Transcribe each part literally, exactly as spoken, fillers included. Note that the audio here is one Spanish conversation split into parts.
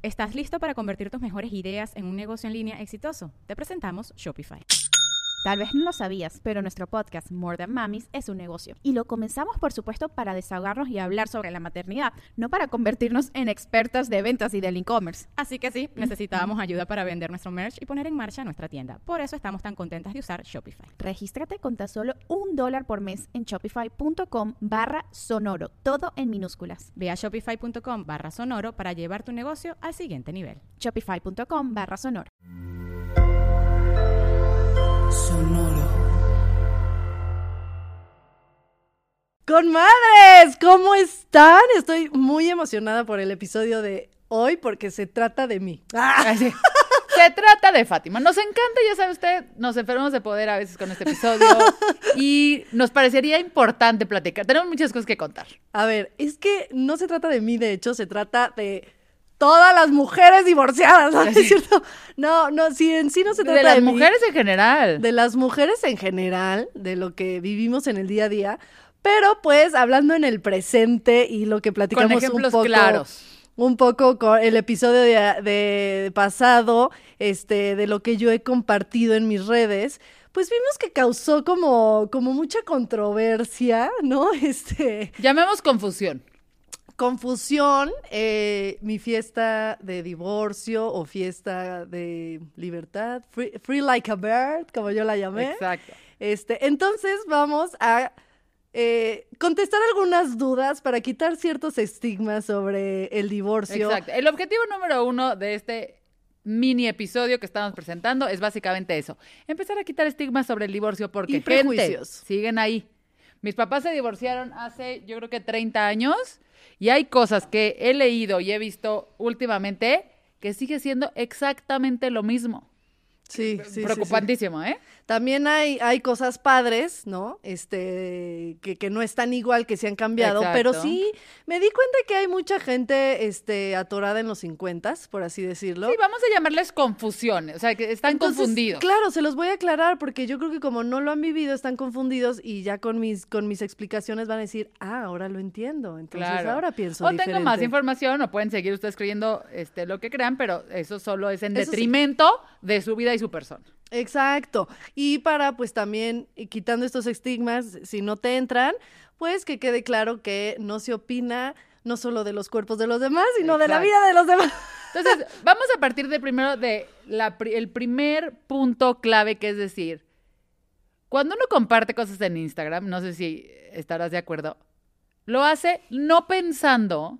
¿Estás listo para convertir tus mejores ideas en un negocio en línea exitoso? Te presentamos Shopify. Tal vez no lo sabías, pero nuestro podcast More Than Mamis es un negocio. Y lo comenzamos, por supuesto, para desahogarnos y hablar sobre la maternidad, no para convertirnos en expertas de ventas y del e-commerce. Así que sí, necesitábamos ayuda para vender nuestro merch y poner en marcha nuestra tienda. Por eso estamos tan contentas de usar Shopify. Regístrate con tan solo un dólar por mes en shopify.com barra sonoro, todo en minúsculas. Ve a shopify.com barra sonoro para llevar tu negocio al siguiente nivel. Shopify.com barra sonoro. Sonoro. ¡Conmadres! ¿Cómo están? Estoy muy emocionada por el episodio de hoy porque se trata de mí. ¡Ah! Sí. Se trata de Fátima. Nos encanta, ya sabe usted, nos enfermamos de poder a veces con este episodio y nos parecería importante platicar. Tenemos muchas cosas que contar. A ver, es que no se trata de mí, de hecho, se trata de todas las mujeres divorciadas, ¿no? ¿Es cierto? No, no, sí, en sí no se trata de, de las mí, mujeres en general. De las mujeres en general, de lo que vivimos en el día a día, pero pues hablando en el presente y lo que platicamos con ejemplos un poco, claros. Un poco con el episodio de, de pasado, este, de lo que yo he compartido en mis redes, pues vimos que causó como, como mucha controversia, ¿no? Este, llamemos confusión. Confusión, eh, mi fiesta de divorcio o fiesta de libertad, free, free like a bird, como yo la llamé. Exacto. Este, entonces vamos a eh, contestar algunas dudas para quitar ciertos estigmas sobre el divorcio. Exacto. El objetivo número uno de este mini episodio que estamos presentando es básicamente eso. Empezar a quitar estigmas sobre el divorcio porque, y prejuicios. Gente, siguen ahí. Mis papás se divorciaron hace, yo creo que treinta años. Y hay cosas que he leído y he visto últimamente que sigue siendo exactamente lo mismo. Sí, sí, preocupantísimo, sí, sí. ¿eh? También hay, hay cosas padres, ¿no? Este, que, que no están igual, que se han cambiado, Exacto. Pero sí me di cuenta que hay mucha gente, este, atorada en los cincuentas, por así decirlo. Sí, vamos a llamarles confusiones, o sea, que están Entonces, confundidos. Claro, se los voy a aclarar porque yo creo que como no lo han vivido, están confundidos y ya con mis, con mis explicaciones van a decir, ah, ahora lo entiendo, entonces claro. ahora pienso o diferente. tengo más información, o pueden seguir ustedes creyendo este, lo que crean, pero eso solo es en Eso detrimento sí. de su vida y su persona. Exacto. Y para, pues, también, quitando estos estigmas, si no te entran, pues, que quede claro que no se opina no solo de los cuerpos de los demás, sino Exacto. de la vida de los demás. Entonces, vamos a partir de primero de la, el primer punto clave, que es decir, cuando uno comparte cosas en Instagram, no sé si estarás de acuerdo, lo hace no pensando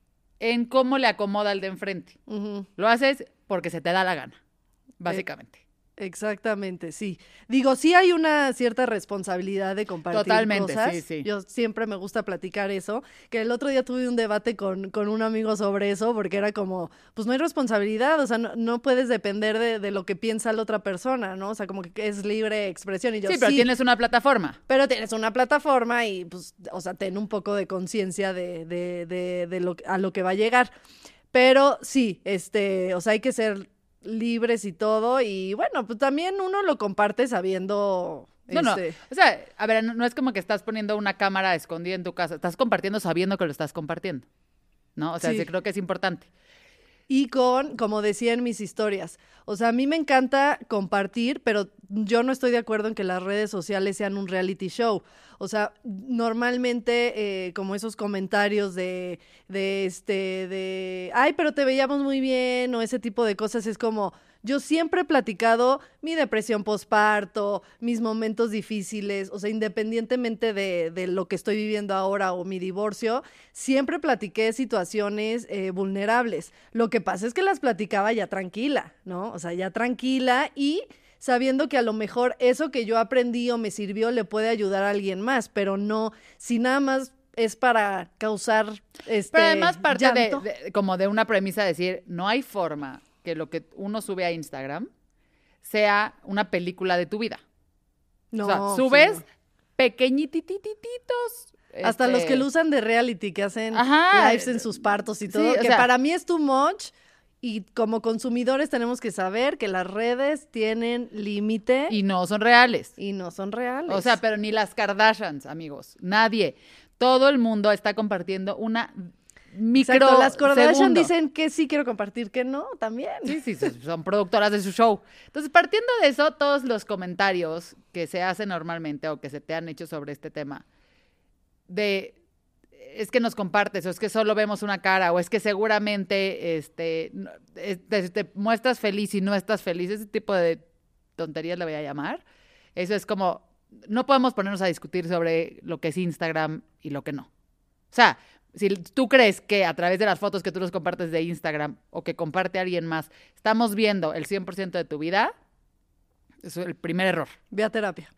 en cómo le acomoda al de enfrente. Uh-huh. Lo haces porque se te da la gana, básicamente. Eh. Exactamente, sí. Digo, sí hay una cierta responsabilidad de compartir Totalmente, cosas. sí, sí. Yo siempre me gusta platicar eso, que el otro día tuve un debate con, con un amigo sobre eso, porque era como, pues no hay responsabilidad, o sea, no, no puedes depender de, de lo que piensa la otra persona, ¿no? O sea, como que es libre expresión. Y yo, sí, pero sí, tienes una plataforma. Pero tienes una plataforma y, pues, o sea, ten un poco de conciencia de, de, de, de lo, a lo que va a llegar. Pero sí, este, o sea, hay que ser libres y todo, y bueno, pues también uno lo comparte sabiendo... No, este... no, o sea, a ver, no, no es como que estás poniendo una cámara escondida en tu casa, estás compartiendo sabiendo que lo estás compartiendo, ¿no? O sea, sí. sí creo que es importante. Y con, como decía en mis historias, o sea, a mí me encanta compartir, pero yo no estoy de acuerdo en que las redes sociales sean un reality show. O sea, normalmente eh, como esos comentarios de, de este, de, ay, pero te veíamos muy bien, o ese tipo de cosas, es como, yo siempre he platicado mi depresión posparto, mis momentos difíciles, o sea, independientemente de, de lo que estoy viviendo ahora o mi divorcio, siempre platiqué situaciones eh, vulnerables. Lo que pasa es que las platicaba ya tranquila, ¿no? O sea, ya tranquila y sabiendo que a lo mejor eso que yo aprendí o me sirvió le puede ayudar a alguien más, pero no, si nada más es para causar este Pero además parte llanto. de, de, como de una premisa de decir, no hay forma que lo que uno sube a Instagram sea una película de tu vida. No, o sea, subes sí, no. pequeñititititos. Hasta este... los que lo usan de reality, que hacen Ajá. lives en sus partos y todo, sí, que sea... para mí es too much. Y como consumidores tenemos que saber que las redes tienen límite. Y no son reales. Y no son reales. O sea, pero ni las Kardashians, amigos. Nadie. Todo el mundo está compartiendo una micro Exacto, las Kardashian segundo. dicen que sí quiero compartir, que no, también. Sí, sí, son- son productoras de su show. Entonces, partiendo de eso, todos los comentarios que se hacen normalmente o que se te han hecho sobre este tema, de es que nos compartes, o es que solo vemos una cara, o es que seguramente este, no- es- te, te muestras feliz y no estás feliz, ese tipo de tonterías le voy a llamar. Eso es como, no podemos ponernos a discutir sobre lo que es Instagram y lo que no. O sea, si tú crees que a través de las fotos que tú nos compartes de Instagram o que comparte alguien más, estamos viendo el cien por ciento de tu vida, eso es el primer error. Ve a terapia.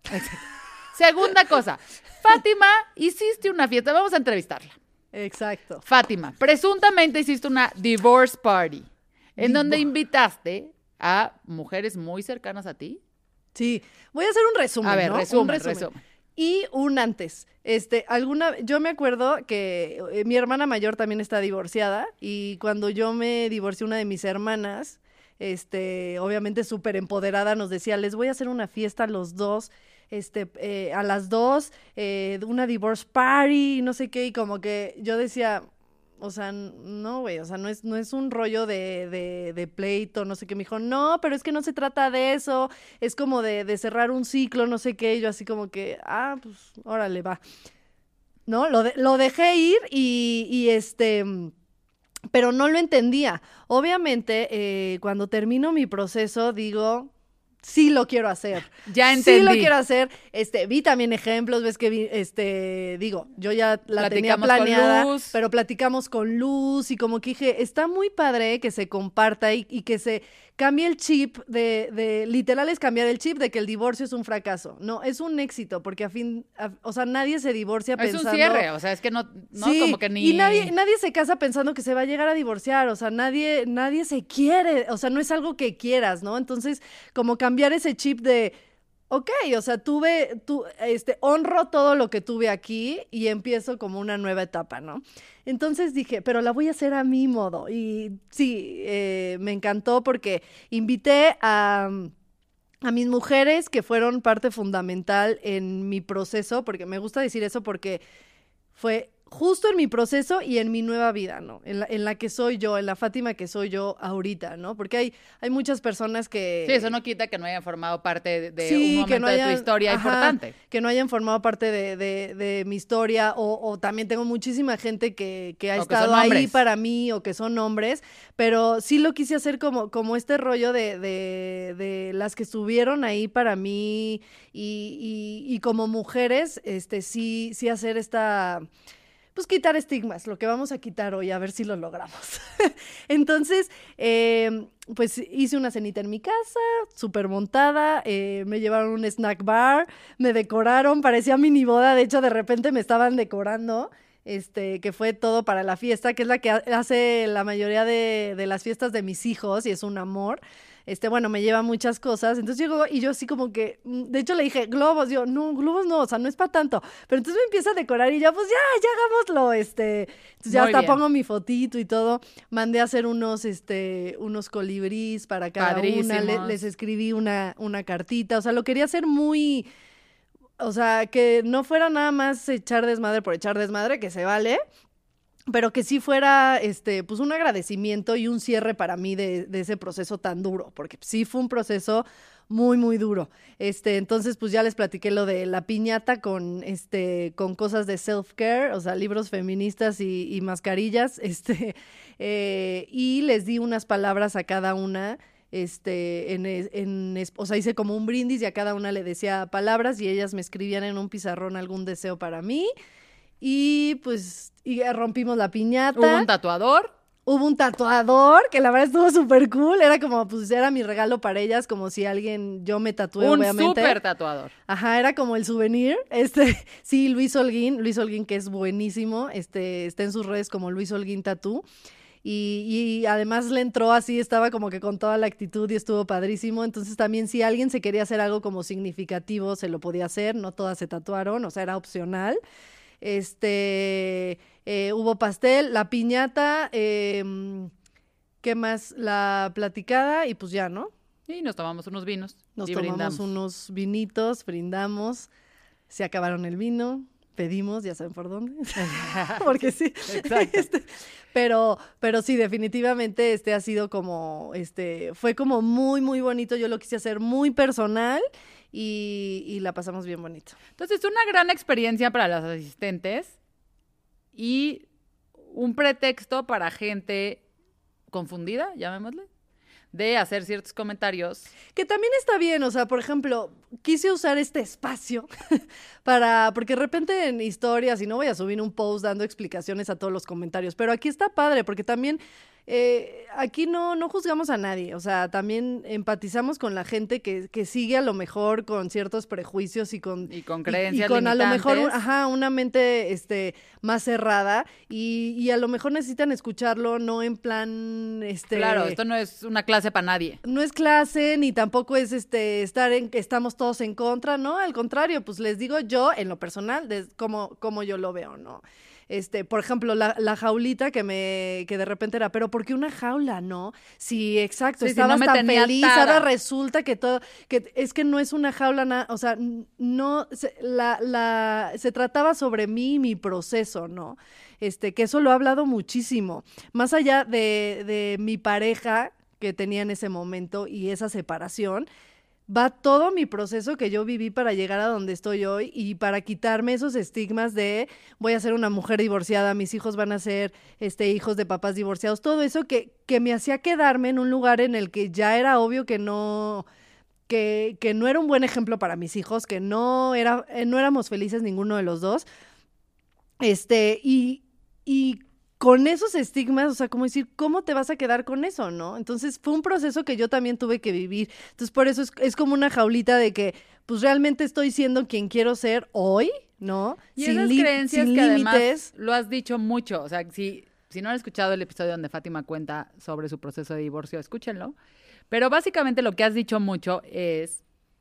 Segunda cosa, Fátima, hiciste una fiesta, vamos a entrevistarla. Exacto. Fátima, presuntamente hiciste una divorce party, en Divo- donde invitaste a mujeres muy cercanas a ti. Sí, voy a hacer un resumen, A ver, ¿no? Un resumen, resumen. Y un antes. Este, alguna, yo me acuerdo que eh, mi hermana mayor también está divorciada y cuando yo me divorcié una de mis hermanas, este, obviamente súper empoderada, nos decía, les voy a hacer una fiesta a los dos, este, eh, a las dos, eh, una divorce party, no sé qué, y como que yo decía, o sea, no, güey, o sea, no es, no es un rollo de, de, de pleito, no sé qué. Me dijo, no, pero es que no se trata de eso, es como de, de cerrar un ciclo, no sé qué. Y yo así como que, ah, pues, órale, va. ¿No? Lo, de- lo dejé ir y, y este, pero no lo entendía. Obviamente, eh, cuando termino mi proceso, digo, sí lo quiero hacer. Ya entendí. Sí lo quiero hacer. Este, vi también ejemplos, ves que vi, este, digo, yo ya la tenía Platicamos con planeada, Luz. pero platicamos con Luz y como que dije, está muy padre que se comparta y, y que se cambie el chip de, de, literal es cambiar el chip de que el divorcio es un fracaso. No, es un éxito, porque a fin, a- o sea, nadie se divorcia Es pensando... un cierre, o sea, es que no, no Sí, como que ni... y nadie, nadie se casa pensando que se va a llegar a divorciar, o sea, nadie, nadie se quiere, o sea, no es algo que quieras, ¿no? Entonces, como cambiar ese chip de, ok, o sea, tuve, tu, este, honro todo lo que tuve aquí y empiezo como una nueva etapa, ¿no? Entonces dije, pero la voy a hacer a mi modo, y sí, eh, me encantó porque invité a... a mis mujeres que fueron parte fundamental en mi proceso, porque me gusta decir eso porque fue justo en mi proceso y en mi nueva vida, ¿no? En la, en la que soy yo, en la Fátima que soy yo ahorita, ¿no? Porque hay, hay muchas personas que... Sí, eso no quita que no hayan formado parte de, de Sí, un que momento no de hayan- tu historia ajá, importante. que no hayan formado parte de, de- de mi historia, o, o también tengo muchísima gente que, que ha O que estado son ahí hombres. para mí, o que son hombres, pero sí lo quise hacer como, como este rollo de, de, de las que estuvieron ahí para mí, y, y, y como mujeres, este, sí, sí hacer esta... pues quitar estigmas, lo que vamos a quitar hoy, a ver si lo logramos. Entonces, eh, pues hice una cenita en mi casa, súper montada, eh, me llevaron un snack bar, me decoraron, parecía mini boda, de hecho de repente me estaban decorando, este, que fue todo para la fiesta, que es la que ha- hace la mayoría de, de las fiestas de mis hijos y es un amor. Este, bueno, me lleva muchas cosas. Entonces llegó y yo así como que, mm, de hecho le dije, globos, yo, no, globos no, o sea, no es para tanto. Pero entonces me empieza a decorar y ya, pues ya, ya hagámoslo, este. Entonces ya Muy hasta bien. pongo mi fotito y todo. Mandé a hacer unos, este, unos colibrís para cada una. Le- Padrísimos. les escribí una, una cartita. O sea, lo quería hacer muy, o sea, que no fuera nada más echar desmadre por echar desmadre, que se vale, pero que sí fuera, este, pues un agradecimiento y un cierre para mí de, de ese proceso tan duro, porque sí fue un proceso muy, muy duro. Este, entonces, pues ya les platiqué lo de la piñata con, este, con cosas de self-care, o sea, libros feministas y, y mascarillas, este, eh, y les di unas palabras a cada una. Este, en, es- en, es- o sea, hice como un brindis y a cada una le decía palabras y ellas me escribían en un pizarrón algún deseo para mí. Y pues y rompimos la piñata. Hubo un tatuador. Hubo un tatuador que la verdad estuvo súper cool. Era como, pues era mi regalo para ellas, como si alguien, yo me tatué, Un obviamente. súper tatuador. Ajá, era como el souvenir. Este, sí, Luis Holguín, Luis Holguín, que es buenísimo. Este, está en sus redes como Luis Holguín Tatú. Y, y además le entró así, estaba como que con toda la actitud y estuvo padrísimo. Entonces también si alguien se quería hacer algo como significativo, se lo podía hacer. No todas se tatuaron, o sea, era opcional. Este, eh, hubo pastel, la piñata, eh, ¿qué más? La platicada y pues ya, ¿no? Y nos tomamos unos vinos. Nos y tomamos brindamos. unos vinitos, brindamos, se acabaron el vino, pedimos, ya saben por dónde, porque sí, Exacto. Este, pero, pero sí, definitivamente este ha sido como, este, fue como muy, muy bonito, yo lo quise hacer muy personal y, y la pasamos bien bonito. Entonces, una gran experiencia para las asistentes y un pretexto para gente confundida, llamémosle, de hacer ciertos comentarios. Que también está bien, o sea, por ejemplo, quise usar este espacio para, porque de repente en historias, y no voy a subir un post dando explicaciones a todos los comentarios, pero aquí está padre, porque también eh, aquí no, no juzgamos a nadie, o sea, también empatizamos con la gente que, que sigue a lo mejor con ciertos prejuicios y con... Y con creencias y, y con a lo mejor, un- limitantes. ajá, una mente este, más cerrada, y, y a lo mejor necesitan escucharlo, no en plan, este... Claro, esto no es una clase para nadie. No es clase, ni tampoco es este estar en que estamos todos en contra, ¿no? Al contrario, pues les digo yo, en lo personal, de cómo, cómo yo lo veo, ¿no? Este, por ejemplo, la, la jaulita que me, que de repente era, pero ¿por qué una jaula, no? Sí, exacto, Sí, sí, estabas no me tan tenía feliz, atada. ahora resulta que todo, que es que no es una jaula, na- o sea, n- no, se, la, la, se trataba sobre mí y mi proceso, ¿no? Este, que eso lo he hablado muchísimo. Más allá de, de mi pareja que tenía en ese momento y esa separación, va todo mi proceso que yo viví para llegar a donde estoy hoy y para quitarme esos estigmas de voy a ser una mujer divorciada, mis hijos van a ser este, hijos de papás divorciados, todo eso que, que me hacía quedarme en un lugar en el que ya era obvio que no, que, que no era un buen ejemplo para mis hijos, que no, era, eh, no éramos felices ninguno de los dos. Este, y, y con esos estigmas, o sea, como decir, ¿cómo te vas a quedar con eso, no? Entonces, fue un proceso que yo también tuve que vivir. Entonces, por eso es, es como una jaulita de que, pues, realmente estoy siendo quien quiero ser hoy, ¿no? Y Sin esas li- creencias sin que además límites. lo has dicho mucho. O sea, si, si no han escuchado el episodio donde Fátima cuenta sobre su proceso de divorcio, escúchenlo. Pero básicamente lo que has dicho mucho es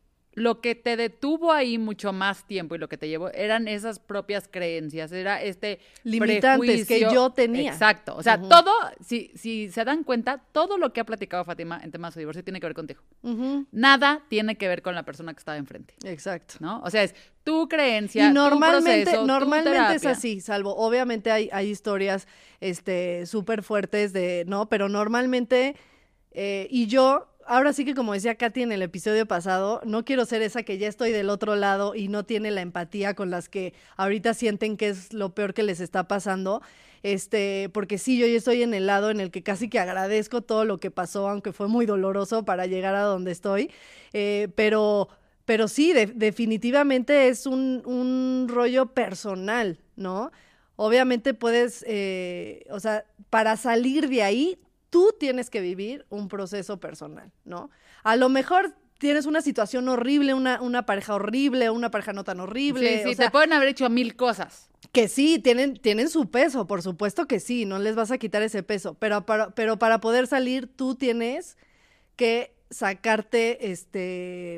lo que te detuvo ahí mucho más tiempo y lo que te llevó eran esas propias creencias, era este Limitantes que prejuicio. yo tenía. Exacto. O sea, Ujú. todo, si, si se dan cuenta, todo lo que ha platicado Fátima en temas de divorcio tiene que ver contigo. Ujú, Nada tiene que ver con la persona que estaba enfrente, exacto. ¿no? O sea, es tu creencia, Y normalmente, tu proceso, normalmente tu es terapia. así, salvo, obviamente hay, hay historias este, súper fuertes de, ¿no? Pero normalmente, eh, y yo, ahora sí que como decía Katy en el episodio pasado, no quiero ser esa que ya estoy del otro lado y no tiene la empatía con las que ahorita sienten que es lo peor que les está pasando. Este, porque sí, yo ya estoy en el lado en el que casi que agradezco todo lo que pasó, aunque fue muy doloroso para llegar a donde estoy, eh, pero... Pero sí, de- definitivamente es un, un rollo personal, ¿no? Obviamente puedes, eh, o sea, para salir de ahí, tú tienes que vivir un proceso personal, ¿no? A lo mejor tienes una situación horrible, una, una pareja horrible, una pareja no tan horrible, Sí, sí, o sea, te pueden haber hecho mil cosas. que sí, tienen, tienen su peso, por supuesto que sí, no les vas a quitar ese peso, pero para, pero para poder salir tú tienes que sacarte, este,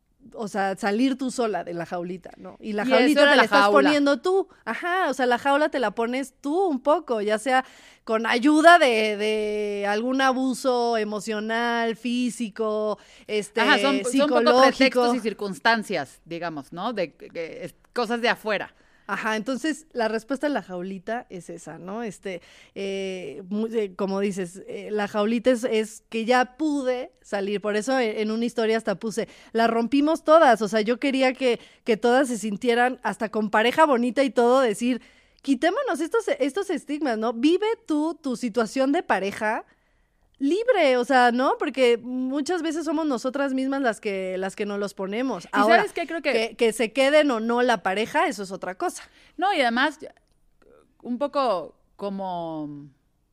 o sea, salir tú sola de la jaulita, ¿no? Y la Y eso jaulita era te la, la estás jaula. poniendo tú, ajá, o sea, la jaula te la pones tú un poco, ya sea con ayuda de, de algún abuso emocional, físico, este, Ajá, son, son poco psicológico. pretextos y circunstancias, digamos, ¿no? De que- que es- cosas de afuera. Ajá, entonces la respuesta a la jaulita es esa, ¿no? Este, eh, mu- eh, como dices, eh, la jaulita es, es que ya pude salir, por eso en, en una historia hasta puse, la rompimos todas, o sea, yo quería que, que todas se sintieran hasta con pareja bonita y todo, decir, quitémonos estos, estos estigmas, ¿no? Vive tú tu situación de pareja libre, o sea, ¿no? Porque muchas veces somos nosotras mismas las que, las que nos los ponemos. ¿Y Ahora, sabes qué? Creo que- que, que se queden o no la pareja, eso es otra cosa. No, y además, un poco como...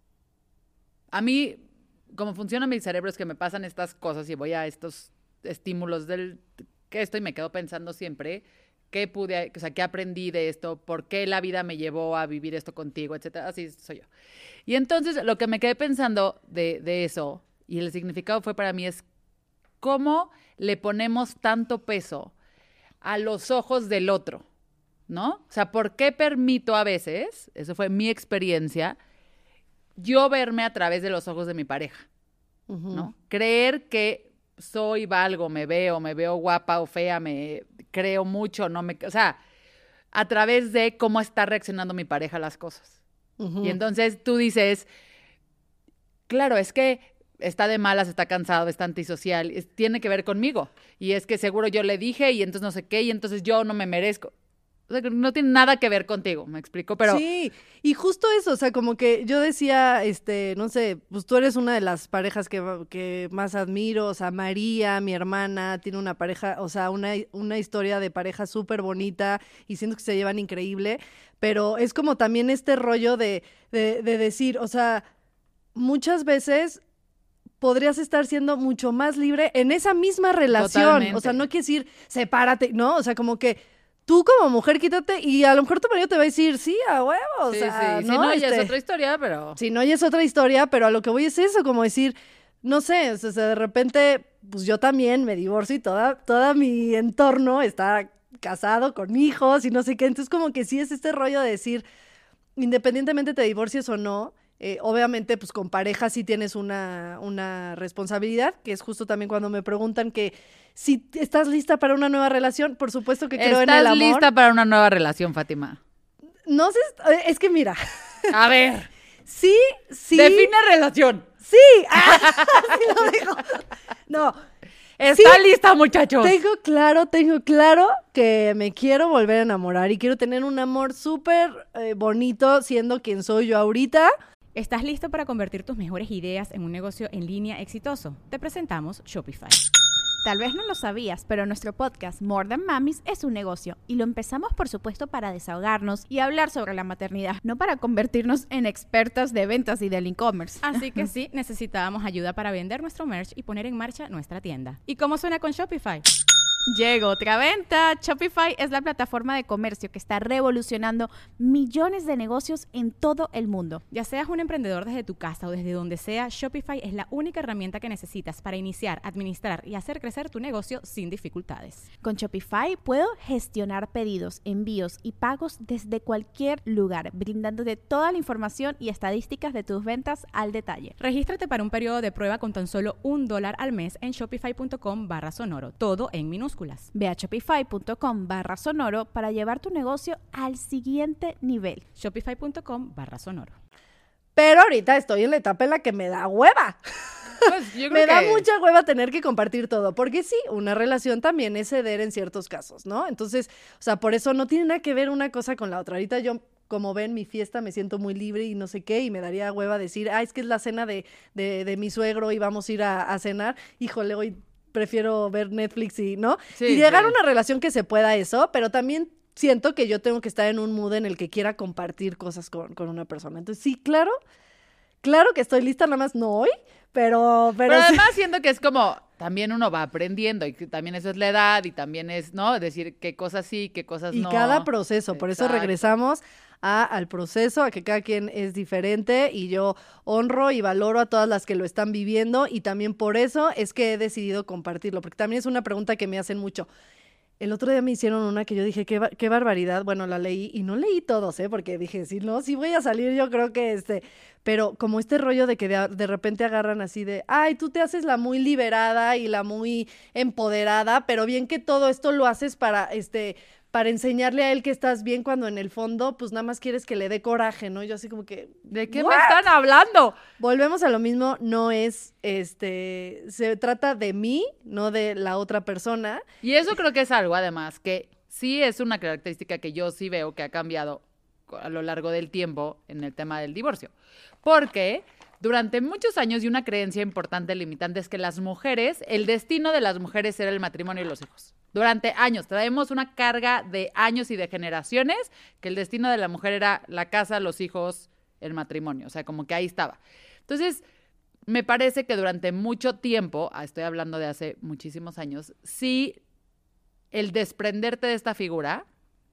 A mí, como funciona mi cerebro es que me pasan estas cosas y voy a estos estímulos del que esto y me quedo pensando siempre qué pude, o sea, qué aprendí de esto, por qué la vida me llevó a vivir esto contigo, etcétera. Así soy yo. Y entonces lo que me quedé pensando de, de eso y el significado fue para mí es cómo le ponemos tanto peso a los ojos del otro, ¿no? O sea, ¿por qué permito a veces, eso fue mi experiencia, yo verme a través de los ojos de mi pareja, Ujú. ¿no? Creer que soy, valgo, me veo, me veo guapa o fea, me creo mucho, no me... O sea, a través de cómo está reaccionando mi pareja a las cosas. Ujú. Y entonces tú dices, claro, es que está de malas, está cansado, está antisocial, es- tiene que ver conmigo. Y es que seguro yo le dije y entonces no sé qué, y entonces yo no me merezco. O sea, que no tiene nada que ver contigo, ¿me explico? Pero Sí, y justo eso, o sea, como que yo decía, este, no sé, pues tú eres una de las parejas que, que más admiro, o sea, María, mi hermana, tiene una pareja, o sea, una, una historia de pareja súper bonita y siento que se llevan increíble, pero es como también este rollo de, de, de decir, o sea, muchas veces podrías estar siendo mucho más libre en esa misma relación, Totalmente. o sea, no quiere decir, sepárate, ¿no? O sea, como que tú como mujer quítate y a lo mejor tu marido te va a decir, sí, a huevo, o sí, sea, sí, ¿no? si no, ya es Este, otra historia, pero... si no, ya es otra historia, pero a lo que voy es eso, como decir, no sé, o sea, de repente, pues yo también me divorcio y toda, toda mi entorno está casado con hijos y no sé qué, entonces como que sí es este rollo de decir, independientemente te divorcies o no, eh, obviamente pues con pareja sí tienes una, una responsabilidad, que es justo también cuando me preguntan que si estás lista para una nueva relación, por supuesto que creo en el ¿Estás amor. lista para una nueva relación, Fátima? No sé, eh, es que mira, A ver, sí, sí. define relación. Sí, ah, sí lo digo. No, ¿Está lista, muchachos? tengo claro, tengo claro que me quiero volver a enamorar y quiero tener un amor súper eh, bonito siendo quien soy yo ahorita. ¿Estás listo para convertir tus mejores ideas en un negocio en línea exitoso? Te presentamos Shopify. Tal vez no lo sabías, pero nuestro podcast More Than Mamis es un negocio y lo empezamos por supuesto para desahogarnos y hablar sobre la maternidad, no para convertirnos en expertas de ventas y del e-commerce. Así que sí, necesitábamos ayuda para vender nuestro merch y poner en marcha nuestra tienda. ¿Y cómo suena con Shopify? Llegó otra venta. Shopify es la plataforma de comercio que está revolucionando millones de negocios en todo el mundo. Ya seas un emprendedor desde tu casa o desde donde sea, Shopify es la única herramienta que necesitas para iniciar, administrar y hacer crecer tu negocio sin dificultades. Con Shopify puedo gestionar pedidos, envíos y pagos desde cualquier lugar, brindándote toda la información y estadísticas de tus ventas al detalle. Regístrate para un periodo de prueba con tan solo un dólar al mes en shopify.com barra sonoro, todo en minúsculas. Ve a shopify.com barra sonoro para llevar tu negocio al siguiente nivel. Shopify.com barra sonoro. Pero ahorita estoy en la etapa en la que me da hueva. Pues yo creo Me da que- mucha hueva tener que compartir todo, porque sí, una relación también es ceder en ciertos casos, ¿no? Entonces, o sea, por eso no tiene nada que ver una cosa con la otra. Ahorita yo, como ven, mi fiesta me siento muy libre y no sé qué, y me daría hueva decir, ah, es que es la cena de, de, de mi suegro y vamos a ir a, a cenar. Híjole, hoy prefiero ver Netflix y, ¿no? Sí, y llegar sí. a una relación que se pueda eso, pero también siento que yo tengo que estar en un mood en el que quiera compartir cosas con, con una persona. Entonces, sí, claro, claro que estoy lista, nada más no hoy, pero... Pero, Pero sí. además siento que es como, también uno va aprendiendo y que también eso es la edad y también es, ¿no? Decir qué cosas sí, qué cosas Y no. cada proceso, por eso Exacto. regresamos a, al proceso, a que cada quien es diferente y yo honro y valoro a todas las que lo están viviendo y también por eso es que he decidido compartirlo, porque también es una pregunta que me hacen mucho. El otro día me hicieron una que yo dije, qué, ba- qué barbaridad, bueno, la leí y no leí todos, ¿eh? Porque dije, si no, si voy a salir, yo creo que este, pero como este rollo de que de, de repente agarran así de, ay, tú te haces la muy liberada y la muy empoderada, pero bien que todo esto lo haces para, este, para enseñarle a él que estás bien cuando en el fondo, pues nada más quieres que le dé coraje, ¿no? Yo así como que, ¿De qué ¿what? me están hablando? Volvemos a lo mismo, no es, este, se trata de mí, no de la otra persona. Y eso creo que es algo, además, que sí es una característica que yo sí veo que ha cambiado a lo largo del tiempo en el tema del divorcio. Porque durante muchos años y una creencia importante limitante es que las mujeres, el destino de las mujeres era el matrimonio y los hijos. Durante años, traemos una carga de años y de generaciones que el destino de la mujer era la casa, los hijos, el matrimonio. O sea, como que ahí estaba. Entonces, me parece que durante mucho tiempo, ah, estoy hablando de hace muchísimos años, sí el desprenderte de esta figura,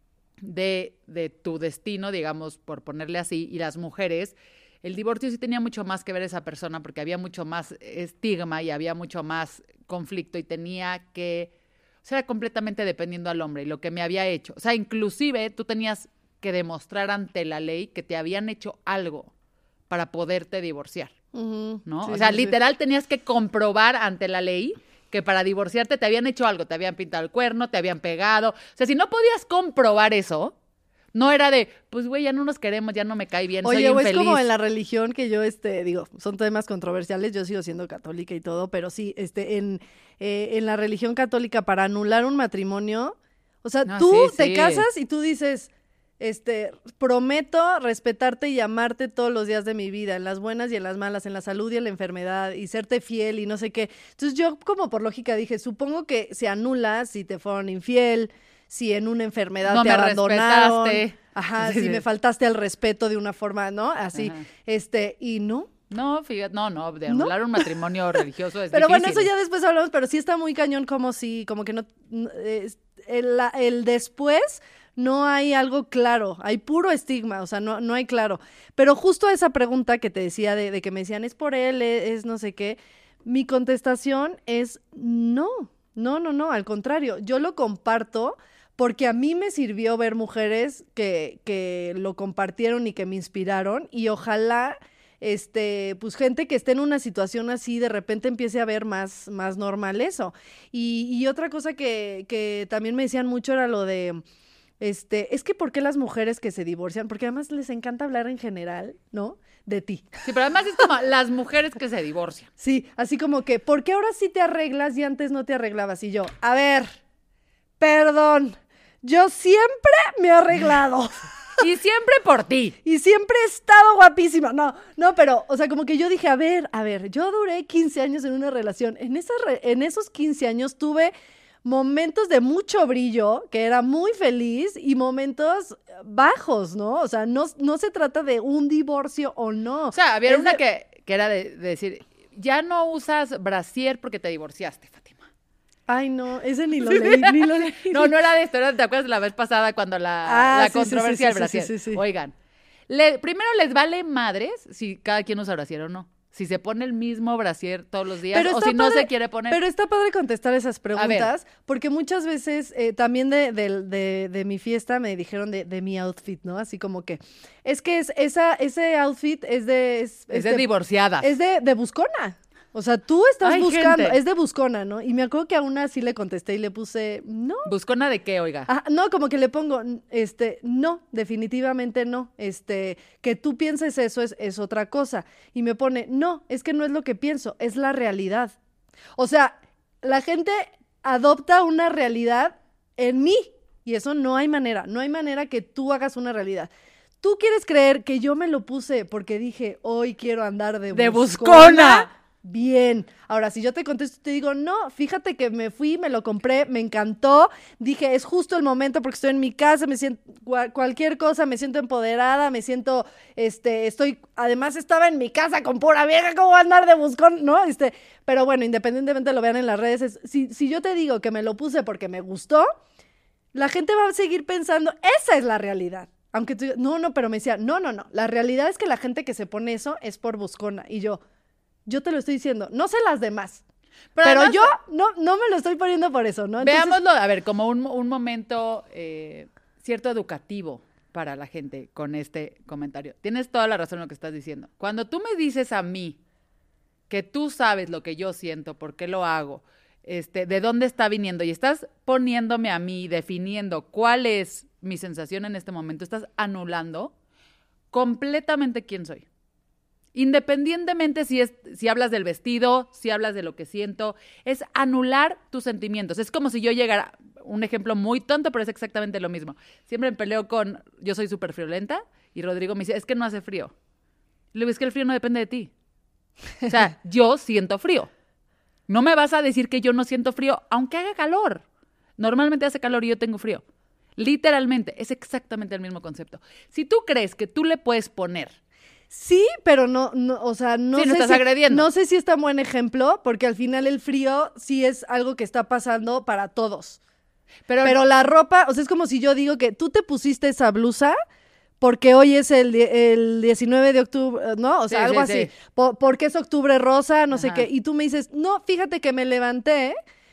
de, de tu destino, digamos, por ponerle así, y las mujeres, el divorcio sí tenía mucho más que ver esa persona porque había mucho más estigma y había mucho más conflicto y tenía que, o sea, era completamente dependiendo al hombre y lo que me había hecho. O sea, inclusive tú tenías que demostrar ante la ley que te habían hecho algo para poderte divorciar, Ujú, ¿no? sí, o sea, sí, sí. literal tenías que comprobar ante la ley que para divorciarte te habían hecho algo, te habían pintado el cuerno, te habían pegado. O sea, si no podías comprobar eso, No era de, pues güey, ya no nos queremos, ya no me cae bien, Oye, soy o infeliz. es como en la religión que yo, este, digo, son temas controversiales, yo sigo siendo católica y todo, pero sí, este, en, eh, en la religión católica para anular un matrimonio, o sea, No, tú sí, te sí. casas y tú dices, este, prometo respetarte y amarte todos los días de mi vida, en las buenas y en las malas, en la salud y en la enfermedad, y serte fiel y no sé qué. Entonces yo, como por lógica, dije, supongo que se anula si te fueron infiel, si en una enfermedad No te me abandonaron. respetaste. Ajá, Sí, si sí. me faltaste al respeto de una forma, ¿no? Así, Ajá. este, y no. No, fíjate, no, no, de ¿No? anular un matrimonio religioso es Pero bueno, difícil. eso ya después hablamos, pero sí está muy cañón como si, como que no, n- es- el, la- el después no hay algo claro, hay puro estigma, o sea, no, no hay claro. Pero justo a esa pregunta que te decía de, de que me decían, es por él, es, es no sé qué, mi contestación es no, no, no, no, al contrario, yo lo comparto porque a mí me sirvió ver mujeres que, que lo compartieron y que me inspiraron y ojalá, este, pues gente que esté en una situación así de repente empiece a ver más, más normal eso. Y, y otra cosa que, que también me decían mucho era lo de, este, es que ¿por qué las mujeres que se divorcian? Porque además les encanta hablar en general, ¿no? De ti. Sí, pero además es como las mujeres que se divorcian. Sí, así como que, ¿por qué ahora sí te arreglas y antes no te arreglabas? Y yo, a ver, perdón, yo siempre me he arreglado. Y siempre por ti. Y siempre he estado guapísima. No, no, pero, o sea, como que yo dije, a ver, a ver, yo duré quince años en una relación. En, esa re- en esos quince años tuve momentos de mucho brillo, que era muy feliz, y momentos bajos, ¿no? O sea, no, no se trata de un divorcio o no. O sea, había Es una de- que, que era de, de decir, ya no usas brasier porque te divorciaste, Fátima. Ay, no, ese ni lo leí, ni lo leí. No, no era de esto, era, ¿te acuerdas de la vez pasada cuando la, Ah, la sí, sí, controversia sí, del sí, brasier? sí, sí, sí. Oigan, le- primero les vale madres si cada quien usa brasier o no. Si se pone el mismo brasier todos los días o está si no padre- se quiere poner. Pero está padre contestar esas ver. preguntas, porque muchas veces eh, también de, de, de, de mi fiesta me dijeron de, de mi outfit, ¿no? Así como que, es que es, esa, ese outfit es de... Es, es de divorciadas. Es de, de buscona. O sea, tú estás Ay, buscando, gente. es de buscona, ¿no? Y me acuerdo que a una sí le contesté y le puse, no. ¿Buscona de qué, oiga? Ajá, no, como que le pongo, este, no, definitivamente no. Este, que tú pienses eso es, es otra cosa. Y me pone, no, es que no es lo que pienso, es la realidad. O sea, la gente adopta una realidad en mí. Y eso no hay manera, no hay manera que tú hagas una realidad. Tú quieres creer que yo me lo puse porque dije, hoy quiero andar de, ¡De buscona. buscona! Bien. Ahora, si yo te contesto y te digo, no, fíjate que me fui, me lo compré, me encantó, dije, es justo el momento porque estoy en mi casa, me siento, cua- cualquier cosa, me siento empoderada, me siento, este, estoy, además estaba en mi casa con pura vieja, ¿cómo voy a andar de buscón? ¿No? Este, pero bueno, independientemente lo vean en las redes, es- si, si yo te digo que me lo puse porque me gustó, la gente va a seguir pensando, esa es la realidad. Aunque tú, no, no, pero me decía, no, no, no, la realidad es que la gente que se pone eso es por buscona. Y yo, yo te lo estoy diciendo, no sé las demás, pero, además, yo no, no me lo estoy poniendo por eso, ¿no? Entonces, veámoslo, a ver, como un, un momento eh, cierto educativo para la gente con este comentario. Tienes toda la razón en lo que estás diciendo. Cuando tú me dices a mí que tú sabes lo que yo siento, por qué lo hago, este, de dónde está viniendo y estás poniéndome a mí, definiendo cuál es mi sensación en este momento, estás anulando completamente quién soy. Independientemente si, es, si hablas del vestido, si hablas de lo que siento, es anular tus sentimientos. Es como si yo llegara, un ejemplo muy tonto, pero es exactamente lo mismo. Siempre me peleo con, yo soy súper friolenta, y Rodrigo me dice, es que no hace frío. Le digo, es que el frío no depende de ti. O sea, yo siento frío. No me vas a decir que yo no siento frío, aunque haga calor. Normalmente hace calor y yo tengo frío. Literalmente, es exactamente el mismo concepto. Si tú crees que tú le puedes poner... sí, pero no, no, o sea, no Sí, no sé estás si, agrediendo. no sé si es tan buen ejemplo, porque al final el frío sí es algo que está pasando para todos. Pero, Pero la ropa, o sea, es como si yo digo que tú te pusiste esa blusa porque hoy es el, die- el diecinueve de octubre, ¿no? O sea, Sí, algo sí, así. sí. Po- porque es octubre rosa, no sé Ajá. qué. Y tú me dices, no, fíjate que me levanté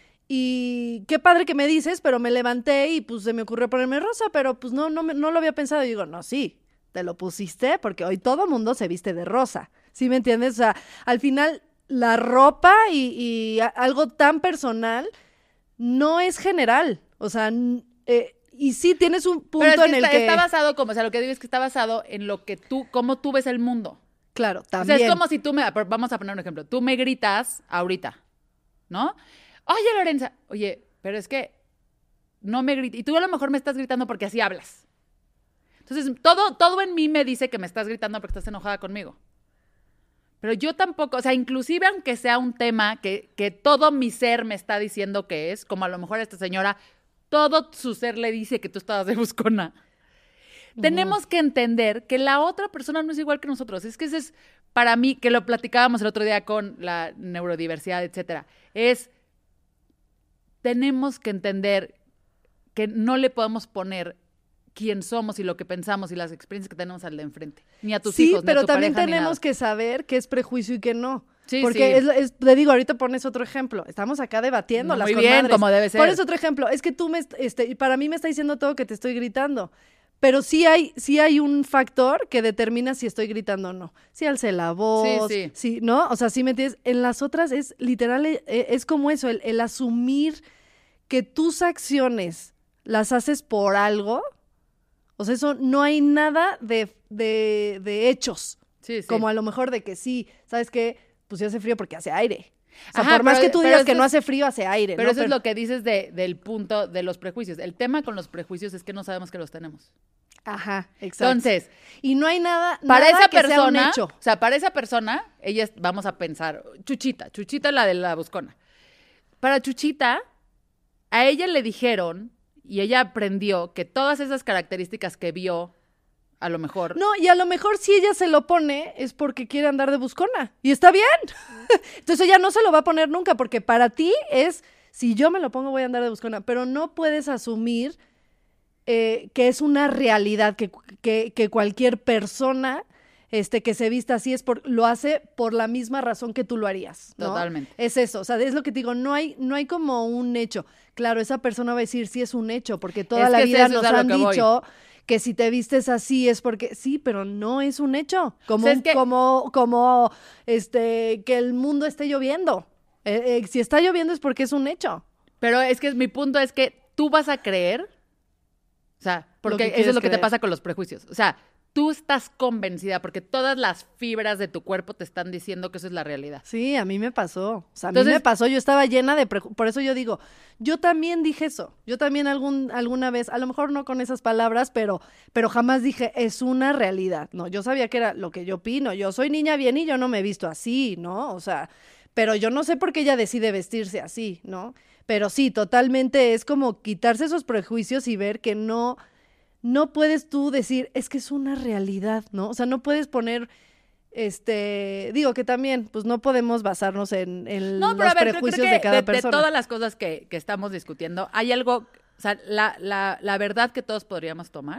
y qué padre que me dices, pero me levanté y pues se me ocurrió ponerme rosa, pero pues no, no, me- no lo había pensado. Y digo, no, sí, te lo pusiste porque hoy todo mundo se viste de rosa. ¿Sí me entiendes? O sea, al final la ropa y, y a- algo tan personal no es general. O sea, n- eh, y sí tienes un punto Pero es que en el está, que... está basado, como, o sea, lo que digo es que está basado en lo que tú, cómo tú ves el mundo. Claro, O también. sea, es como si tú me, vamos a poner un ejemplo, tú me gritas ahorita, ¿no? Oye, Lorenza, oye, pero es que no me grites, y tú a lo mejor me estás gritando porque así hablas. Entonces, todo, todo en mí me dice que me estás gritando porque estás enojada conmigo. Pero yo tampoco, o sea, inclusive aunque sea un tema que, que todo mi ser me está diciendo que es, como a lo mejor a esta señora, todo su ser le dice que tú estabas de buscona. Uh-huh. Tenemos que entender que la otra persona no es igual que nosotros. Es que ese es, para mí, que lo platicábamos el otro día con la neurodiversidad, etcétera, es, tenemos que entender que no le podemos poner quién somos y lo que pensamos y las experiencias que tenemos al de enfrente. Ni a tus sí, hijos, ni pero a tu también pareja, tenemos ni que saber qué es prejuicio y qué no. Sí, Porque sí. Es, es, te digo, ahorita pones otro ejemplo. Estamos acá debatiendo las Muy bien, comadres. como debe ser. Pones otro ejemplo. Es que tú me, este, para mí me está diciendo todo que te estoy gritando. Pero sí hay, sí hay un factor que determina si estoy gritando o no. Si alce la voz, Sí, sí. sí, ¿no? O sea, sí me entiendes. En las otras es literal, es, es como eso, el, el asumir que tus acciones las haces por algo. O sea, eso no hay nada de, de, de hechos. Sí, sí. Como a lo mejor de que sí, ¿sabes qué? Pues sí hace frío porque hace aire. O sea, Ajá, por más pero- que tú pero digas eso que no es- hace frío, hace aire, Pero ¿no? eso es lo que dices de, del punto de los prejuicios. El tema con los prejuicios es que no sabemos que los tenemos. Ajá, exacto. Entonces, y no hay nada, para nada esa que sea un persona, hecho. o sea, para esa persona, ella es, vamos a pensar, Chuchita, Chuchita la de la buscona. Para Chuchita, a ella le dijeron y ella aprendió que todas esas características que vio, a lo mejor. No, y a lo mejor si ella se lo pone es porque quiere andar de buscona. Y está bien. Entonces ella no se lo va a poner nunca porque para ti es, si yo me lo pongo voy a andar de buscona. Pero no puedes asumir eh, que es una realidad, que, que, que cualquier persona este, que se vista así es por, lo hace por la misma razón que tú lo harías, ¿no? Totalmente. Es eso, o sea, es lo que te digo, no hay, no hay como un hecho. Claro, esa persona va a decir sí es un hecho, porque toda Es la que es vida eso, nos es a lo han que voy. dicho que si te vistes así es porque sí, pero no es un hecho. Como, O sea, es un- que- como, como este, que el mundo esté lloviendo. Eh, eh, si está lloviendo es porque es un hecho. Pero es que mi punto es que tú vas a creer, o sea, porque que eso quieres es lo que te creer. pasa con los prejuicios. O sea, tú estás convencida porque todas las fibras de tu cuerpo te están diciendo que eso es la realidad. Sí, a mí me pasó. O sea, a Entonces- mí me pasó. Yo estaba llena de... preju- Por eso yo digo, yo también dije eso. Yo también algún, alguna vez, a lo mejor no con esas palabras, pero, pero jamás dije, es una realidad. No, yo sabía que era lo que yo opino. Yo soy niña bien y yo no me he visto así, ¿no? O sea, pero yo no sé por qué ella decide vestirse así, ¿no? Pero sí, totalmente es como quitarse esos prejuicios y ver que no... No puedes tú decir, es que es una realidad, ¿no? O sea, no puedes poner, este, digo que también, pues no podemos basarnos en, en No, pero los a ver, creo- prejuicios creo que de cada de, persona. de todas las cosas que, que estamos discutiendo, hay algo, o sea, la, la, la verdad que todos podríamos tomar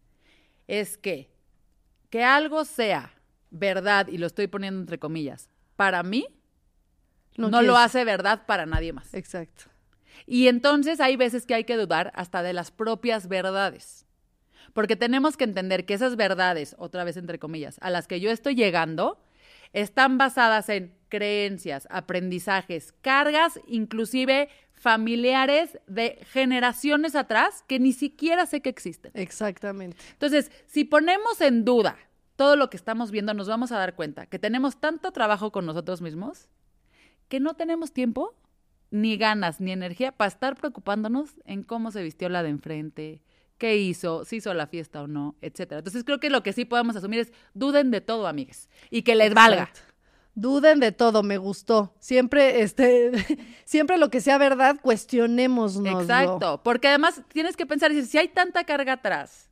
es que que algo sea verdad, y lo estoy poniendo entre comillas, para mí, no, No lo quieres- hace verdad para nadie más. Exacto. Y entonces hay veces que hay que dudar hasta de las propias verdades. Porque tenemos que entender que esas verdades, otra vez entre comillas, a las que yo estoy llegando, están basadas en creencias, aprendizajes, cargas, inclusive familiares de generaciones atrás que ni siquiera sé que existen. Exactamente. Entonces, si ponemos en duda todo lo que estamos viendo, nos vamos a dar cuenta que tenemos tanto trabajo con nosotros mismos que no tenemos tiempo, ni ganas, ni energía para estar preocupándonos en cómo se vistió la de enfrente, qué hizo, si hizo la fiesta o no, etcétera. Entonces, creo que lo que sí podemos asumir es duden de todo, amigues, y que les valga. Exacto. Duden de todo, me gustó. Siempre, este, siempre lo que sea verdad, cuestionémonos. Exacto, porque además tienes que pensar, dices, si hay tanta carga atrás,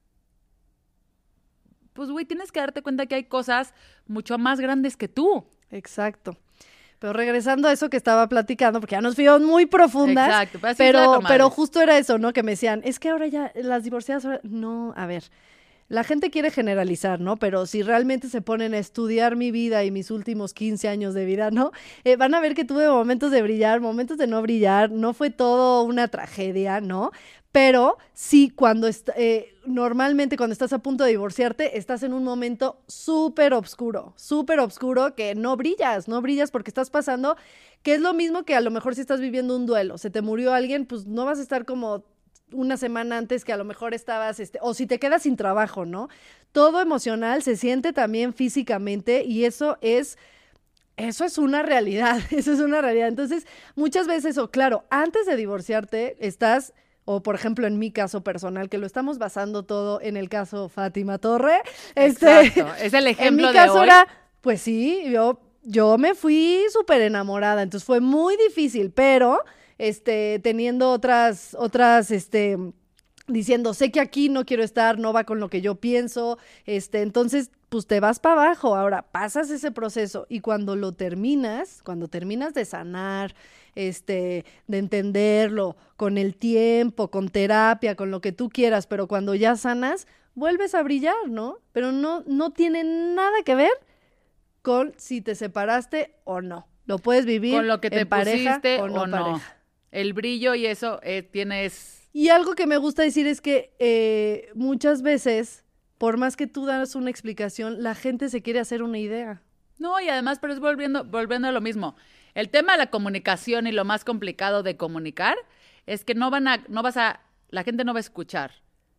pues, güey, tienes que darte cuenta que hay cosas mucho más grandes que tú. Exacto. Pero regresando a eso que estaba platicando, porque ya nos fuimos muy profundas, Exacto, pero así es la pero, comadres. pero justo era eso, ¿no? Que me decían, es que ahora ya las divorciadas, ahora... no, a ver, la gente quiere generalizar, ¿no? Pero si realmente se ponen a estudiar mi vida y mis últimos quince años de vida, ¿no? Eh, van a ver que tuve momentos de brillar, momentos de no brillar, no fue todo una tragedia, ¿no? Pero sí, cuando est- eh, normalmente cuando estás a punto de divorciarte, estás en un momento súper oscuro, súper oscuro que no brillas, no brillas porque estás pasando, que es lo mismo que a lo mejor si estás viviendo un duelo, se te murió alguien, pues no vas a estar como una semana antes que a lo mejor estabas, este, o si te quedas sin trabajo, ¿no? Todo emocional se siente también físicamente y eso es, eso es una realidad, eso es una realidad. Entonces, muchas veces, o claro, antes de divorciarte, estás, o por ejemplo en mi caso personal, que lo estamos basando todo en el caso Fátima Torre. Este, Exacto, es el ejemplo en mi de caso hoy. era, pues sí, yo, yo me fui súper enamorada, entonces fue muy difícil, pero este, teniendo otras, otras, este, diciendo, sé que aquí no quiero estar, no va con lo que yo pienso, este, entonces, pues te vas para abajo. Ahora, pasas ese proceso y cuando lo terminas, cuando terminas de sanar, este, de entenderlo, con el tiempo, con terapia, con lo que tú quieras, pero cuando ya sanas, vuelves a brillar, ¿no? Pero no, no tiene nada que ver con si te separaste o no. Lo puedes vivir Con lo que te en pareja pusiste o no, o no. pareja. El brillo y eso eh, tienes... Y algo que me gusta decir es que eh, muchas veces, por más que tú das una explicación, la gente se quiere hacer una idea. No, y además, pero es volviendo, volviendo a lo mismo. El tema de la comunicación y lo más complicado de comunicar es que no van a, no vas a, la gente no va a escuchar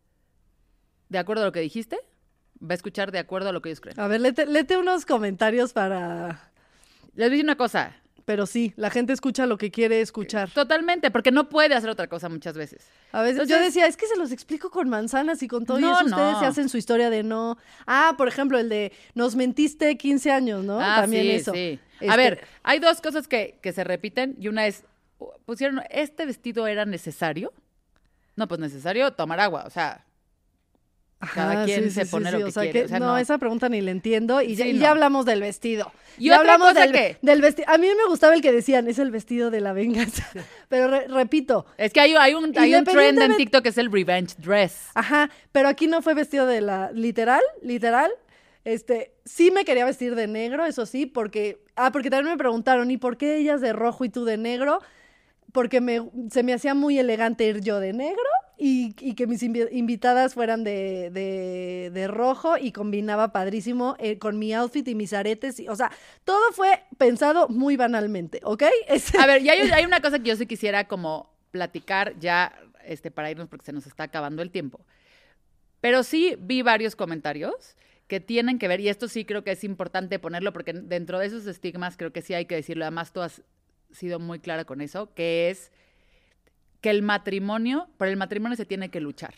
de acuerdo a lo que dijiste, va a escuchar de acuerdo a lo que ellos creen. A ver, léete, léete unos comentarios para... Les voy a decir una cosa. Pero sí, la gente escucha lo que quiere escuchar. Totalmente, porque no puede hacer otra cosa muchas veces. A veces Entonces, yo decía, es que se los explico con manzanas y con todo, y No, eso ustedes no. se hacen su historia de no. Ah, por ejemplo, el de nos mentiste quince años, ¿no? Ah, También sí, eso. sí. Este, A ver, hay dos cosas que, que se repiten y una es, pusieron, ¿este vestido era necesario? No, pues necesario tomar agua, o sea, cada ajá, quien sí, se sí, pone sí, lo sí, que o sea, quiere. O sea, no, no. esa pregunta ni la entiendo y, ya, Sí, y no. ya hablamos del vestido. Y ya otra hablamos cosa del, que- del vestido. A mí me gustaba el que decían, es el vestido de la venganza. Pero re- repito, Es que hay, hay un, hay un trend en Independientemente- TikTok que es el revenge dress. ajá, pero aquí no fue vestido de la, literal, literal, este, sí me quería vestir de negro, eso sí, porque, ah, porque también me preguntaron, ¿y por qué ellas de rojo y tú de negro? Porque me, se me hacía muy elegante ir yo de negro y, y que mis invi- invitadas fueran de, de, de rojo y combinaba padrísimo eh, con mi outfit y mis aretes, y, o sea, todo fue pensado muy banalmente, ¿ok? Este- A ver, y hay, hay una cosa que yo sí quisiera como platicar ya este, para irnos porque se nos está acabando el tiempo. Pero sí vi varios comentarios que tienen que ver, y esto sí creo que es importante ponerlo porque dentro de esos estigmas creo que sí hay que decirlo, además tú has sido muy clara con eso, que es que el matrimonio, por el matrimonio se tiene que luchar.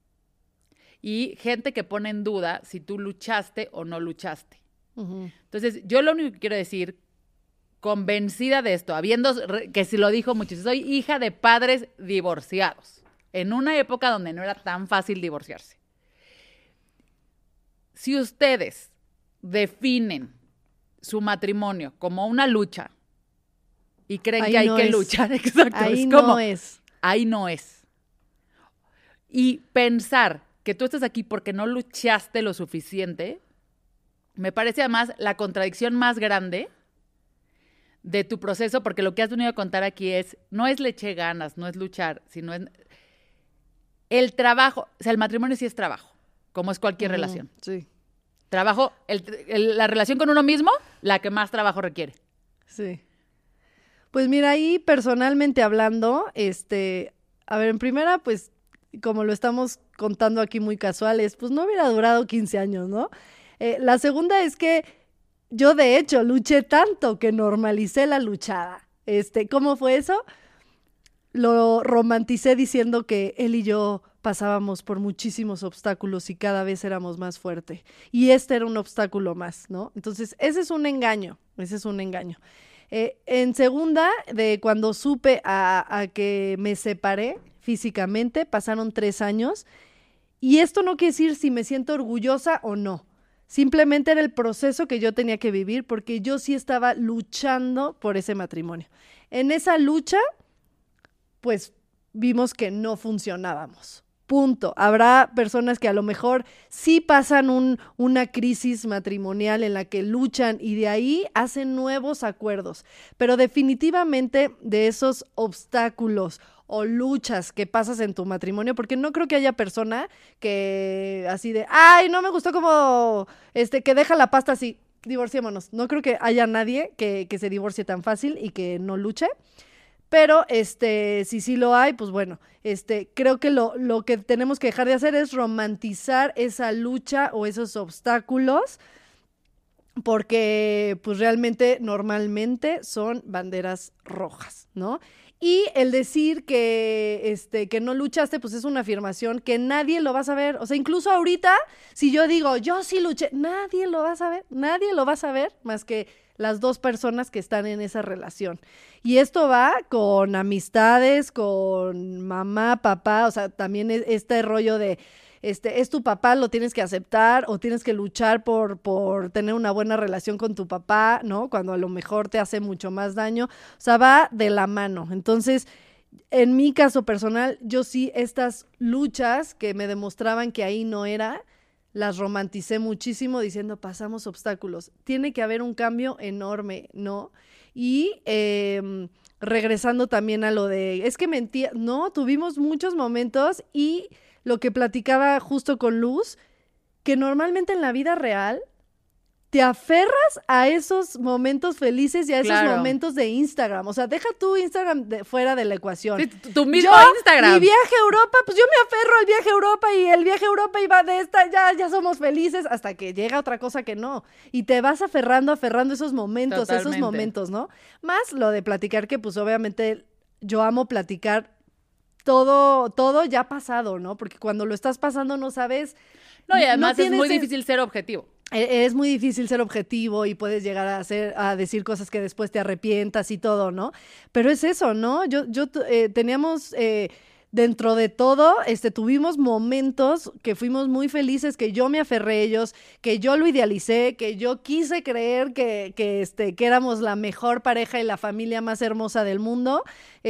Y gente que pone en duda si tú luchaste o no luchaste. Ujú. Entonces, yo lo único que quiero decir, convencida de esto, habiendo, que si lo dijo mucho, soy hija de padres divorciados, en una época donde no era tan fácil divorciarse. Si ustedes definen su matrimonio como una lucha y creen Ahí que hay no que es. luchar, exacto, Ahí es como, no es. ahí no es. Y pensar que tú estás aquí porque no luchaste lo suficiente, me parece además la contradicción más grande de tu proceso, porque lo que has venido a contar aquí es, no es le eché ganas, no es luchar, sino es el trabajo, o sea, el matrimonio sí es trabajo, como es cualquier Ujú, relación. Sí, Trabajo, el- el- la relación con uno mismo, la que más trabajo requiere. sí. Pues mira, ahí personalmente hablando, este, a ver, en primera, pues, como lo estamos contando aquí muy casuales, pues no hubiera durado quince años, ¿no? Eh, la segunda es que yo, de hecho, luché tanto que normalicé la luchada. Este, ¿cómo fue eso? Lo romanticé diciendo que él y yo pasábamos por muchísimos obstáculos y cada vez éramos más fuertes. Y este era un obstáculo más, ¿no? Entonces, ese es un engaño, ese es un engaño. Eh, en segunda, de cuando supe a, a que me separé físicamente, pasaron tres años. Y esto no quiere decir si me siento orgullosa o no. Simplemente era el proceso que yo tenía que vivir porque yo sí estaba luchando por ese matrimonio. En esa lucha, pues vimos que no funcionábamos. Punto. Habrá personas que a lo mejor sí pasan un, una crisis matrimonial en la que luchan y de ahí hacen nuevos acuerdos. Pero definitivamente de esos obstáculos o luchas que pasas en tu matrimonio, porque no creo que haya persona que así de, ay, no me gustó como, este, que deja la pasta así, divorciémonos. No creo que haya nadie que, que se divorcie tan fácil y que no luche. Pero, este, si sí lo hay, pues bueno, este, creo que lo, lo que tenemos que dejar de hacer es romantizar esa lucha o esos obstáculos, porque, pues realmente, normalmente son banderas rojas, ¿no? Y el decir que, este, que no luchaste, pues es una afirmación que nadie lo va a saber. O sea, incluso ahorita, si yo digo, yo sí luché, nadie lo va a saber, nadie lo va a saber más que las dos personas que están en esa relación. Y esto va con amistades, con mamá, papá, o sea, también es este rollo de, este, es tu papá, lo tienes que aceptar o tienes que luchar por, por tener una buena relación con tu papá, ¿no? Cuando a lo mejor te hace mucho más daño. O sea, va de la mano. Entonces, en mi caso personal, yo sí estas luchas que me demostraban que ahí no era, las romanticé muchísimo diciendo, pasamos obstáculos. Tiene que haber un cambio enorme, ¿no? Y eh, regresando también a lo de, es que mentía, no, tuvimos muchos momentos y lo que platicaba justo con Luz, que normalmente en la vida real te aferras a esos momentos felices y a esos Claro. momentos de Instagram. O sea, deja tu Instagram de, fuera de la ecuación. Sí, tu, tu mismo Yo, Instagram. Mi viaje a Europa, pues yo me aferro al viaje a Europa y el viaje a Europa iba de esta, ya, ya somos felices, hasta que llega otra cosa que no. Y te vas aferrando, aferrando esos momentos, Totalmente. esos momentos, ¿no? Más lo de platicar, que pues obviamente yo amo platicar todo, todo ya pasado, ¿no? Porque cuando lo estás pasando no sabes. No, y además es tienes muy el- difícil ser objetivo. e- Es muy difícil ser objetivo y puedes llegar a hacer, a decir cosas que después te arrepientas y todo, ¿no? Pero es eso, ¿no? Yo, yo eh, teníamos, eh, dentro de todo, este, tuvimos momentos que fuimos muy felices, que yo me aferré a ellos, que yo lo idealicé, que yo quise creer que, que, este, que éramos la mejor pareja y la familia más hermosa del mundo,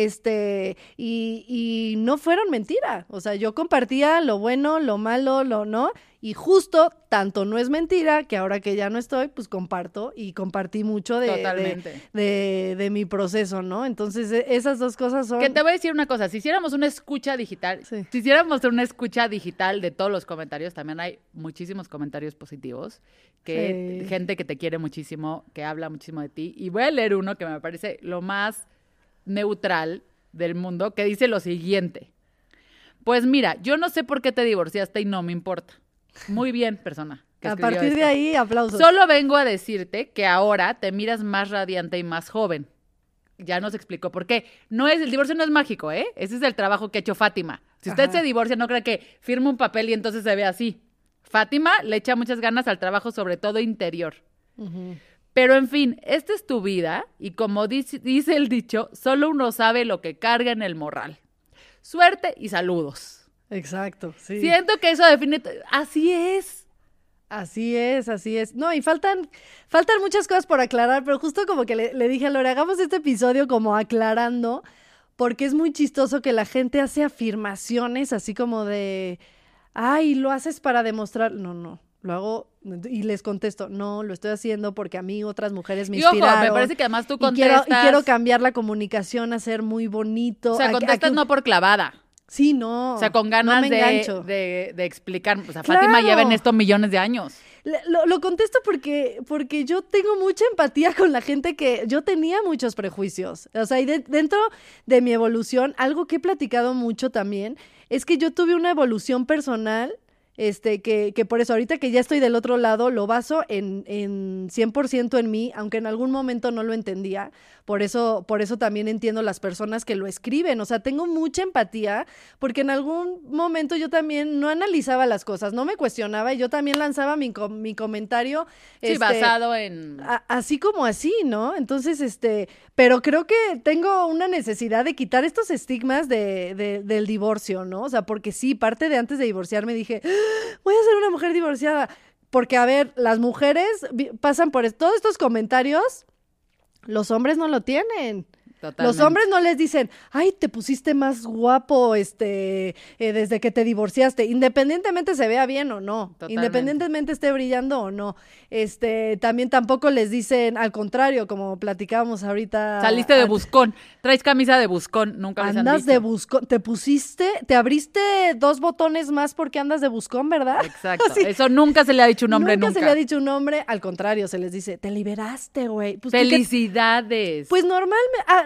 este, y, y no fueron mentira. O sea, yo compartía lo bueno, lo malo, lo no. Y justo, tanto no es mentira, que ahora que ya no estoy, pues comparto y compartí mucho de, Totalmente. de, de, de mi proceso, ¿no? Entonces, e- esas dos cosas son... Que te voy a decir una cosa, si hiciéramos una escucha digital, Sí. si hiciéramos una escucha digital de todos los comentarios, también hay muchísimos comentarios positivos, que Sí. gente que te quiere muchísimo, que habla muchísimo de ti, y voy a leer uno que me parece lo más neutral del mundo, que dice lo siguiente: pues mira, yo no sé por qué te divorciaste y no me importa. Muy bien, persona. que A escribió partir de esto. ahí, aplausos. Solo vengo a decirte que ahora te miras más radiante y más joven. Ya nos explicó por qué. No es, el divorcio no es mágico, ¿eh? Ese es el trabajo que ha hecho Fátima. Si usted Ajá. se divorcia, no cree que firma un papel y entonces se ve así. Fátima le echa muchas ganas al trabajo, sobre todo interior. Ujú. Pero en fin, esta es tu vida y como dice, dice el dicho, solo uno sabe lo que carga en el morral. Suerte y saludos. Exacto, sí. Siento que eso define... Así es. Así es, así es. No, y faltan, faltan muchas cosas por aclarar, pero justo como que le, le dije a Lore, hagamos este episodio como aclarando, porque es muy chistoso que la gente hace afirmaciones así como de, ay, lo haces para demostrar. No, no, lo hago y les contesto, no, lo estoy haciendo porque a mí otras mujeres me Y ojo, inspiraron. me parece que además tú y quiero, contestas... y quiero cambiar la comunicación a ser muy bonito. O sea, a- a contestas que- no por clavada. Sí, no. O sea, con no ganas me de, engancho. de, de explicar. O sea, Claro. Fátima lleva en esto millones de años. Le- Lo, lo contesto porque, porque yo tengo mucha empatía con la gente que yo tenía muchos prejuicios. O sea, y de- dentro de mi evolución, algo que he platicado mucho también es que yo tuve una evolución personal, este, que, que por eso ahorita que ya estoy del otro lado, lo baso en, en cien por ciento en mí, aunque en algún momento no lo entendía. Por eso, por eso también entiendo las personas que lo escriben. O sea, tengo mucha empatía porque en algún momento yo también no analizaba las cosas, no me cuestionaba y yo también lanzaba mi, co- mi comentario. Sí, este, basado en... a- así como así, ¿no? Entonces, este, pero creo que tengo una necesidad de quitar estos estigmas de, de- del divorcio, ¿no? O sea, porque sí, parte de antes de divorciarme dije, "Ah, voy a ser una mujer divorciada. Porque, a ver, las mujeres vi- pasan por es- todos estos comentarios, los hombres no lo tienen. Totalmente. Los hombres no les dicen, ay, te pusiste más guapo este, eh, desde que te divorciaste, independientemente se vea bien o no, Totalmente. independientemente esté brillando o no. Este, también tampoco les dicen, al contrario, como platicábamos ahorita. Saliste de antes, buscón. Traes camisa de buscón. Nunca les han Andas dicho. de buscón, te pusiste, te abriste dos botones más porque andas de buscón, ¿verdad? Exacto. Así, Eso nunca se le ha dicho un hombre nunca. se le ha dicho un hombre, al contrario, se les dice, te liberaste, güey. Pues, porque- Felicidades. Pues normal, ah,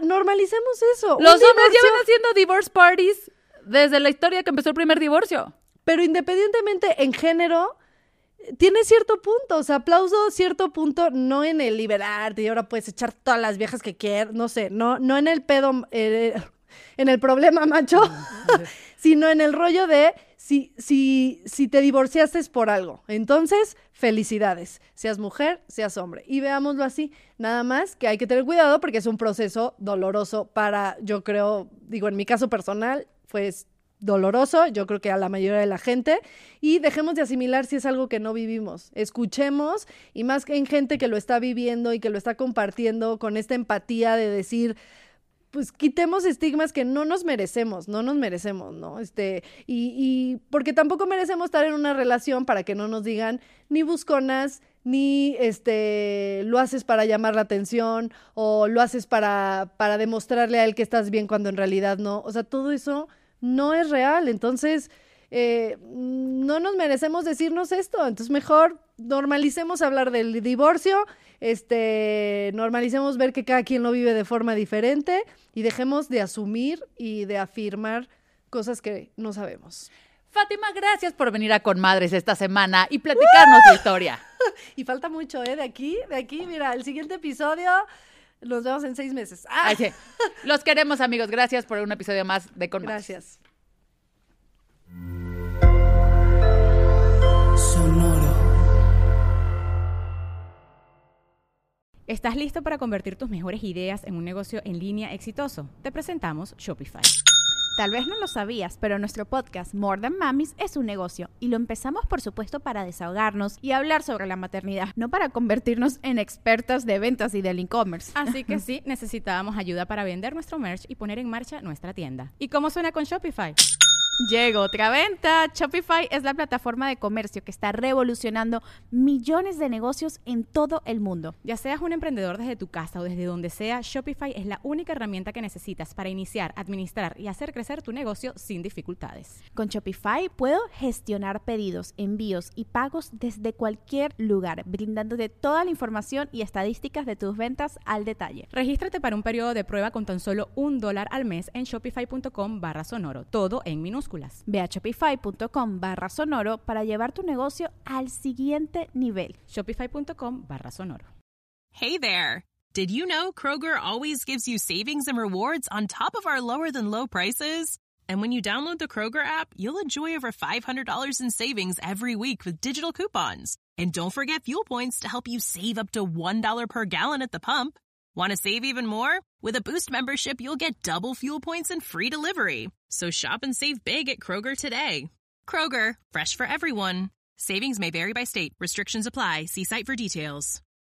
normalicemos eso. Los Un hombres divorcio- llevan haciendo divorce parties desde la historia que empezó el primer divorcio. Pero independientemente en género, tiene cierto punto. O sea, aplauso cierto punto, no en el liberarte y ahora puedes echar todas las viejas que quieras, no sé, no, no en el pedo, eh, en el problema macho, sino en el rollo de si, si, si te divorciaste es por algo. Entonces, felicidades, seas mujer, seas hombre. Y veámoslo así, nada más que hay que tener cuidado porque es un proceso doloroso para, yo creo, digo, en mi caso personal, pues doloroso, yo creo que a la mayoría de la gente, y dejemos de asimilar si es algo que no vivimos. Escuchemos, y más que en gente que lo está viviendo y que lo está compartiendo con esta empatía de decir, pues quitemos estigmas que no nos merecemos, no nos merecemos, ¿no? Este, y, y porque tampoco merecemos estar en una relación para que no nos digan ni busconas, ni este lo haces para llamar la atención, o lo haces para, para demostrarle a él que estás bien cuando en realidad no. O sea, todo eso no es real. Entonces, eh, no nos merecemos decirnos esto. Entonces, mejor normalicemos hablar del divorcio, este, normalicemos ver que cada quien lo vive de forma diferente y dejemos de asumir y de afirmar cosas que no sabemos. Fátima, gracias por venir a Conmadres esta semana y platicarnos tu historia. Y falta mucho, ¿eh? De aquí, de aquí, mira, el siguiente episodio nos vemos en seis meses. ¡Ah! Ay, sí. Los queremos, amigos. Gracias por un episodio más de Conmadres. Gracias. Sonoro. ¿Estás listo para convertir tus mejores ideas en un negocio en línea exitoso? Te presentamos Shopify. Tal vez no lo sabías, pero nuestro podcast More Than Mamis es un negocio y lo empezamos por supuesto para desahogarnos y hablar sobre la maternidad, no para convertirnos en expertas de ventas y del e-commerce. Así que sí, necesitábamos ayuda para vender nuestro merch y poner en marcha nuestra tienda. ¿Y cómo suena con Shopify? Llegó otra venta. Shopify es la plataforma de comercio que está revolucionando millones de negocios en todo el mundo. Ya seas un emprendedor desde tu casa o desde donde sea, Shopify es la única herramienta que necesitas para iniciar, administrar y hacer crecer tu negocio sin dificultades. Con Shopify puedo gestionar pedidos, envíos y pagos desde cualquier lugar, brindándote toda la información y estadísticas de tus ventas al detalle. Regístrate para un periodo de prueba con tan solo un dólar al mes en shopify.com barra sonoro, todo en minúsculas. Ve a shopify.com barra sonoro para llevar tu negocio al siguiente nivel. Shopify.com barra sonoro. Hey there! Did you know Kroger always gives you savings and rewards on top of our lower-than-low prices? And when you download the Kroger app, you'll enjoy over five hundred dollars in savings every week with digital coupons. And don't forget fuel points to help you save up to one dollar per gallon at the pump. Want to save even more? With a Boost membership, you'll get double fuel points and free delivery. So shop and save big at Kroger today. Kroger, fresh for everyone. Savings may vary by state. Restrictions apply. See site for details.